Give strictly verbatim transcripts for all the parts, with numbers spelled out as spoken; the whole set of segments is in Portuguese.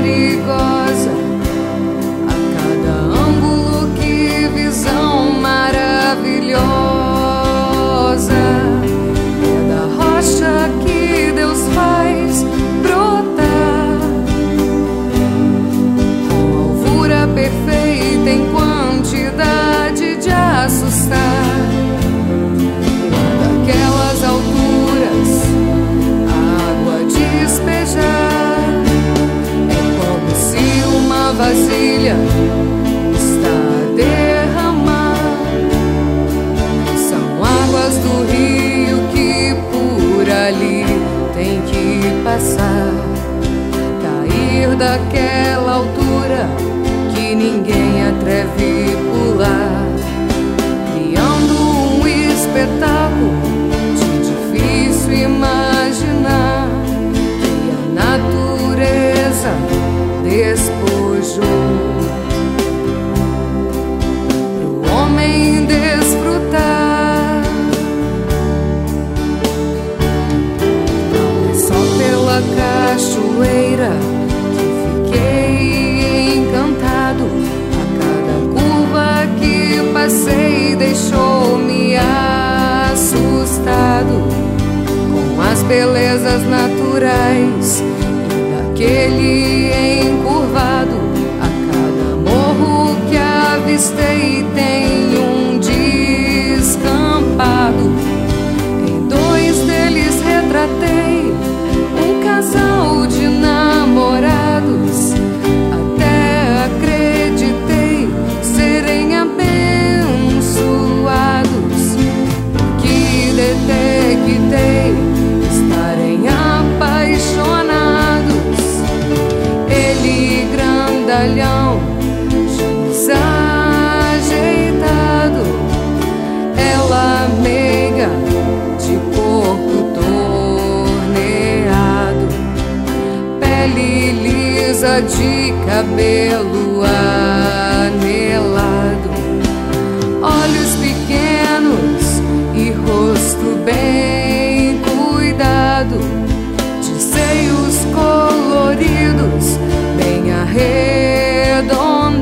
perigosa. A cada ângulo, que visão maravilhosa. É da rocha que Deus faz brotar, com alvura perfeita em quantidade de assustar. Daquelas alturas, a água despejar, é como se uma vasilha está a derramar. São águas do rio que por ali tem que passar, cair daquela altura que ninguém atreve pular, criando um espetáculo de difícil imaginar, que a natureza despojou pro homem desfrutar. Não é só pela cachoeira que fiquei encantado. A cada curva que passei deixou-me assustado com as belezas naturais e daquele encurvado. A cada morro que avistei tem um descampado. Em dois deles retratei um casal de namorados. Até acreditei serem abençoados, que detectei estarem apaixonados. Ele grandalhão, desajeitado, ela meiga, de corpo torneado, pele lisa, de cabelo anelado, olhos pequenos e rosto bem cuidado, de seios coloridos, bem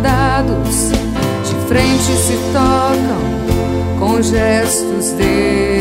arredondados, de frente se tocam com gestos de